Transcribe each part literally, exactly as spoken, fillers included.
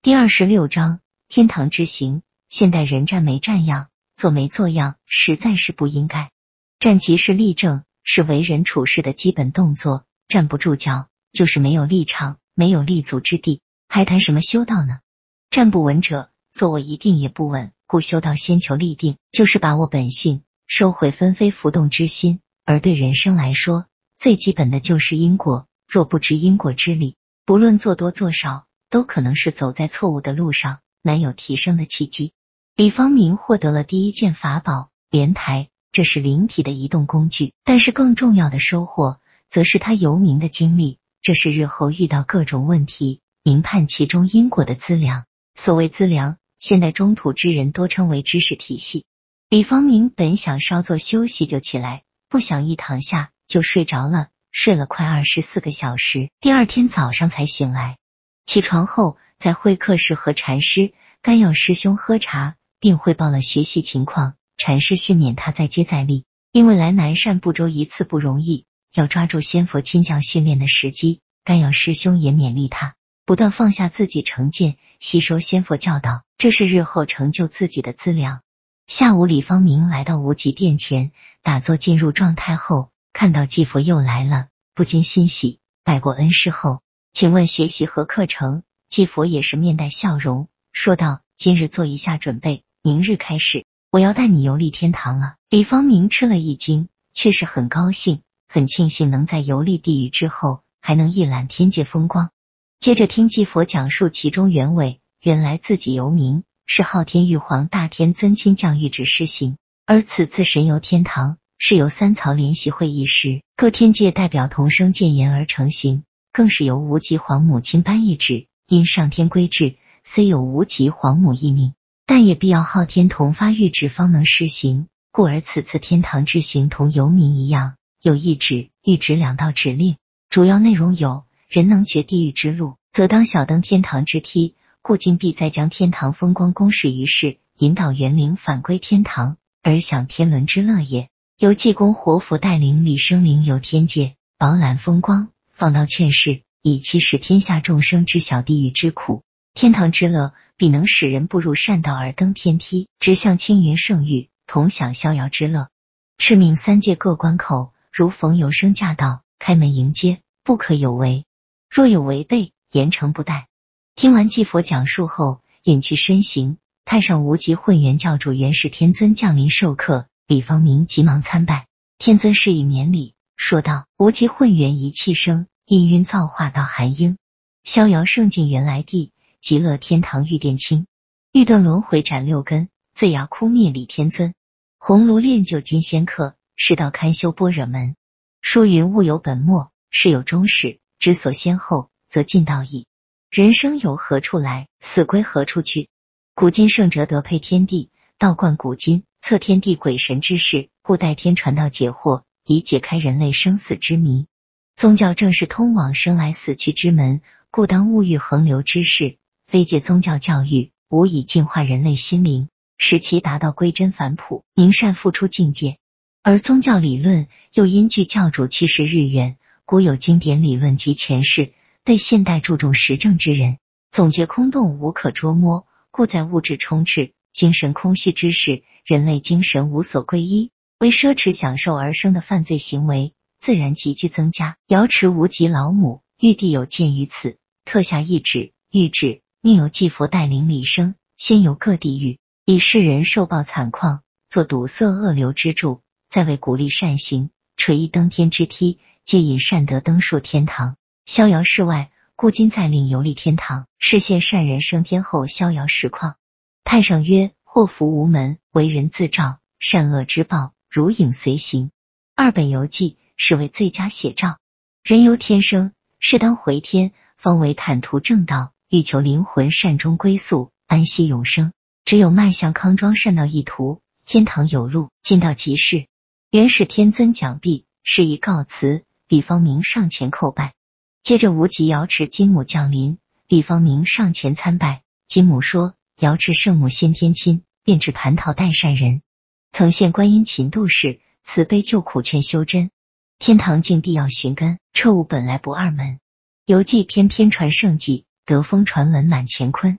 第二十六章天堂之行。现代人站没站样，坐没坐样，实在是不应该。站即是立正，是为人处事的基本动作，站不住脚就是没有立场，没有立足之地，还谈什么修道呢？站不稳者，坐卧一定也不稳，故修道先求立定，就是把握本性，收回纷飞浮动之心。而对人生来说，最基本的就是因果，若不知因果之理，不论做多做少，都可能是走在错误的路上，难有提升的契机。李方明获得了第一件法宝莲台，这是灵体的移动工具，但是更重要的收获则是他游冥的经历，这是日后遇到各种问题明判其中因果的资粮。所谓资粮，现代中土之人多称为知识体系。李方明本想稍作休息就起来，不想一躺下就睡着了，睡了快二十四个小时，第二天早上才醒来。起床后，在会客室和禅师甘耀师兄喝茶，并汇报了学习情况。禅师训勉他再接再厉，因为来南赡部洲一次不容易，要抓住仙佛亲教训练的时机。甘耀师兄也勉励他不断放下自己成见，吸收仙佛教导，这是日后成就自己的资粮。下午，李方明来到无极殿前，打坐进入状态后，看到继佛又来了，不禁欣喜，拜过恩师后，请问学习何课程？继佛也是面带笑容，说道：今日做一下准备，明日开始，我要带你游历天堂了。李方明吃了一惊，却是很高兴，很庆幸能在游历地狱之后，还能一览天界风光。接着听继佛讲述其中原委，原来自己游冥是昊天玉皇大天尊亲降谕旨施行，而此次神游天堂是由三曹联席会议时各天界代表同声谏言而成行，更是由无极皇母亲颁谕旨。因上天规制，虽有无极皇母义命，但也必要昊天同发谕旨方能施行，故而此次天堂之行同游冥一样，有一旨、谕旨两道指令，主要内容有：人能绝地狱之路，则当小登天堂之梯，故今必再将天堂风光公示于世，引导元灵返归天堂，而享天伦之乐也。由济公活佛带领李生灵游天界，饱览风光，放道劝世，以期使天下众生知晓地狱之苦，天堂之乐，必能使人步入善道而登天梯，直向青云圣域，同享逍遥之乐。敕命三界各关口，如逢游生驾到，开门迎接，不可有违，若有违背，严惩不贷。听完继佛讲述后，隐去身形，太上无极混元教主元始天尊降临授课，李方明急忙参拜，天尊示意免礼，说道：无极混元一气生，氤氲造化到寒英，逍遥圣境原来地，极乐天堂玉殿清，欲断轮回斩六根，罪牙枯灭李天尊，红炉炼就金仙客，世道堪修般若门。书云物有本末，事有终始，知所先后，则近道矣。人生由何处来，死归何处去？古今圣哲得配天地，道贯古今，测天地鬼神之事，故代天传道解惑，以解开人类生死之谜。宗教正是通往生来死去之门，故当物欲横流之事，非借宗教教育，无以净化人类心灵，使其达到归真返璞、明善付出境界。而宗教理论又因据教主去世日远，古有经典理论及诠释，对现代注重实证之人，总觉空洞无可捉摸，故在物质充斥、精神空虚之时，人类精神无所归依，为奢侈享受而生的犯罪行为自然急剧增加。瑶池无极老母玉帝有鉴于此，特下一旨谕旨，命由继佛带领李生先游各地狱，以世人受报惨况，做堵塞恶流之柱，再为鼓励善行，垂一登天之梯，借引善德登树天堂，逍遥世外。故今再令游历天堂，示现善人升天后逍遥实况。太上曰：祸福无门，为人自照，善恶之报，如影随形。二本游记是为最佳写照。人由天生，是当回天，方为坦途正道，欲求灵魂善终归宿，安息永生。只有迈向康庄善道一途，天堂有路，尽到即是。元始天尊讲毕，示意告辞，李方明上前叩拜。接着无极瑶池金母降临，李方明上前参拜。金母说：瑶池圣母先天亲，便至蟠桃代善人，曾现观音勤度世，慈悲救苦劝修真。天堂境必要寻根，彻悟本来不二门。游记偏偏传圣迹，得风传闻满乾坤。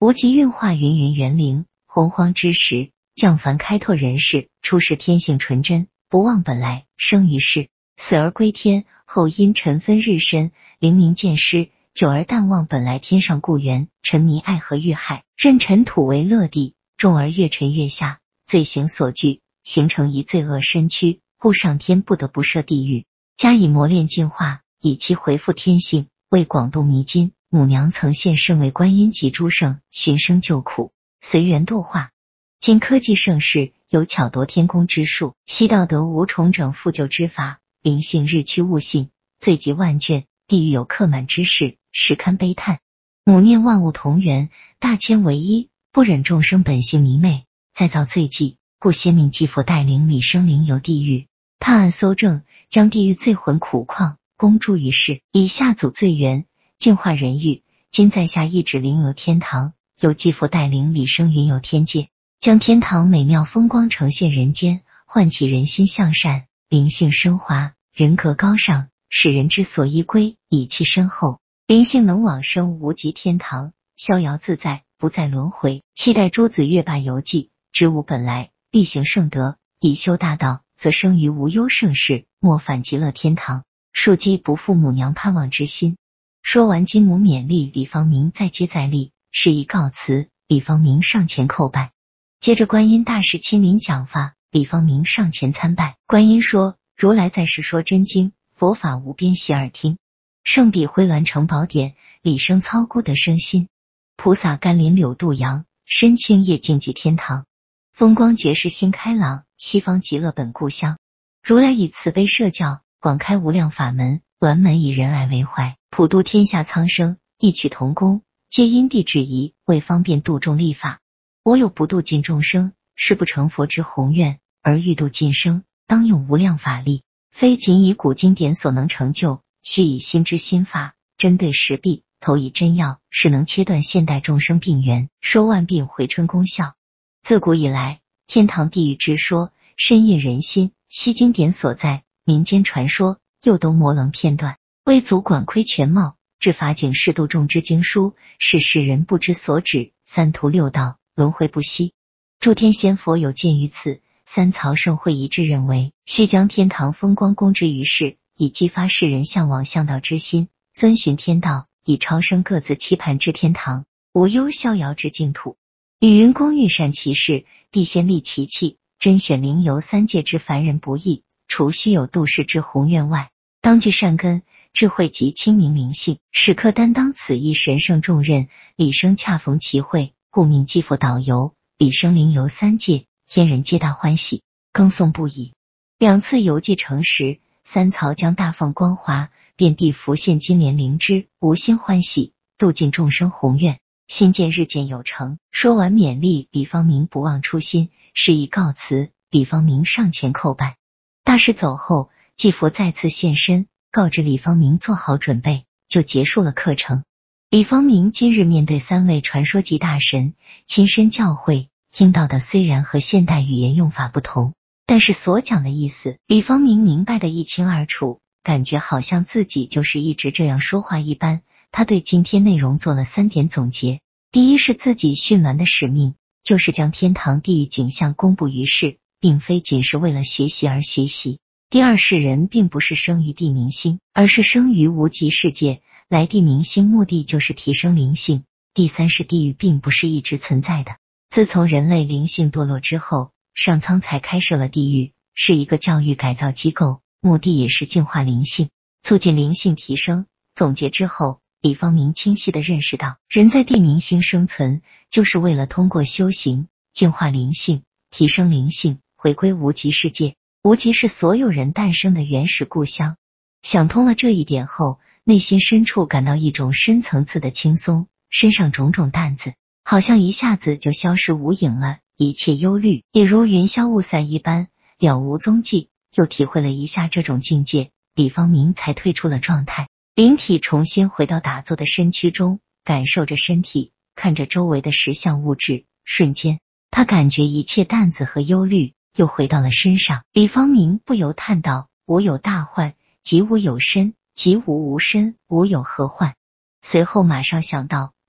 无极运化芸芸园灵，洪荒之时，降凡开拓人世，初时天性纯真，不忘本来，生于世，死而归天，后因尘分日深，灵明渐失，久而淡忘本来天上故园，沉迷爱河欲海，任尘土为乐地，众而越沉越下，罪行所惧，形成一罪恶身躯，故上天不得不设地狱，加以磨练净化，以其回复天性。为广度迷津，母娘曾现身为观音及诸圣，寻声救苦，随缘度化。今科技盛世，有巧夺天工之术，悉道德无重整复救之法，灵性日趋悟性，罪及万卷，地狱有刻满之事，实堪悲叹。母念万物同源，大千为一，不忍众生本性迷昧，再造罪迹，故先命继父带领李生灵游地狱，探案搜证，将地狱罪魂苦况公诸于世，以下祖罪源，净化人欲。今在下一指灵游天堂，由继父带领李生云游天界，将天堂美妙风光呈现人间，唤起人心向善，灵性升华，人格高尚，使人之所依归，以气深厚，灵性能往生无极天堂，逍遥自在，不再轮回。期待诸子月罢游记，知无本来，力行圣德，以修大道，则生于无忧盛世，莫返极乐天堂。庶几不负母娘盼望之心。说完金母勉励李方明再接再厉，示意告辞，李方明上前叩拜。接着观音大士亲临讲法，李方明上前参拜。观音说：如来在世说真经，佛法无边习耳听。圣彼辉鸾成宝典，李生操孤得生心。菩萨甘霖柳渡阳，深清夜净极天堂。风光觉世心开朗，西方极乐本故乡。如来以慈悲摄教，广开无量法门，鸾门以仁爱为怀，普度天下苍生，异曲同工，皆因地制宜，为方便度众立法。我有不度尽众生，是不成佛之宏愿，而欲度尽生，当用无量法力，非仅以古经典所能成就，须以心之心法，针对实弊，投以真药，是能切断现代众生病源，收万病回春功效。自古以来，天堂地狱之说深印人心，悉经典所在，民间传说又都模棱片段，未足管窥全貌，至法警示度众之经书，使世人不知所指，三途六道，轮回不息。诸天仙佛有鉴于此，三曹盛会一致认为，须将天堂风光公之于世，以激发世人向往向道之心，遵循天道，以超生各自期盼之天堂，无忧逍遥之净土。与云公欲善其事，必先立其器，甄选灵游三界之凡人不易，除须有度世之宏愿外，当具善根、智慧及清明灵性，时刻担当此一神圣重任。李生恰逢其会，故命继父导游，李生灵游三界，天人皆大欢喜，更颂不已。两次游记成时，三曹将大放光华，遍地浮现金莲灵芝，无心欢喜，度尽众生宏愿，心见日渐有成。说完勉励李方明不忘初心，示意告辞，李方明上前叩拜。大师走后，继父再次现身，告知李方明做好准备，就结束了课程。李方明今日面对三位传说级大神，亲身教诲，听到的虽然和现代语言用法不同，但是所讲的意思，李方明明白得一清二楚，感觉好像自己就是一直这样说话一般。他对今天内容做了三点总结。第一是自己驯鸾的使命，就是将天堂地狱景象公布于世，并非仅是为了学习而学习。第二是人并不是生于地明星，而是生于无极世界，来地明星目的就是提升灵性。第三是地狱并不是一直存在的，自从人类灵性堕落之后，上苍才开设了地狱，是一个教育改造机构，目的也是净化灵性，促进灵性提升。总结之后，李方明清晰地认识到，人在地明星生存，就是为了通过修行净化灵性，提升灵性，回归无极世界。无极是所有人诞生的原始故乡。想通了这一点后，内心深处感到一种深层次的轻松，身上种种担子好像一下子就消失无影了，一切忧虑也如云消雾散一般，了无踪迹。又体会了一下这种境界，李方明才退出了状态，灵体重新回到打坐的身躯中，感受着身体，看着周围的实相物质。瞬间，他感觉一切担子和忧虑又回到了身上。李方明不由叹道：我有大患，即无有身，即无无身，无有何患。随后马上想到，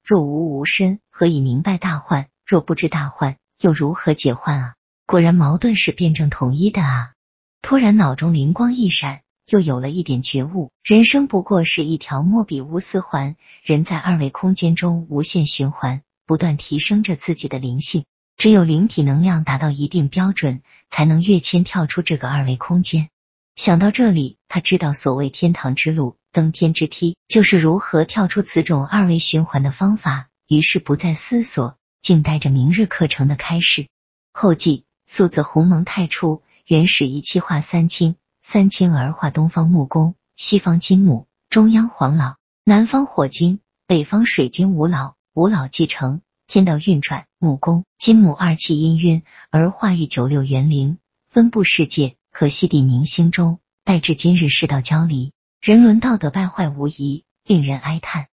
若无无身，何以明白大患？若不知大患，又如何解患啊？果然矛盾是辩证统一的啊！突然脑中灵光一闪，又有了一点觉悟，人生不过是一条莫比乌斯环，人在二维空间中无限循环，不断提升着自己的灵性。只有灵体能量达到一定标准，才能跃迁跳出这个二维空间。想到这里，他知道所谓天堂之路、登天之梯，就是如何跳出此种二维循环的方法，于是不再思索，静待着明日课程的开始。后记：素字鸿蒙太初，原始一气化三清，三清而化东方木工，西方金木，中央黄老，南方火金，北方水金无老，无老继承，天道运转，木工、金木二气氤氲，而化育九六元灵，分布世界。可惜地明星中，待至今日世道交离，人伦道德败坏无疑，令人哀叹。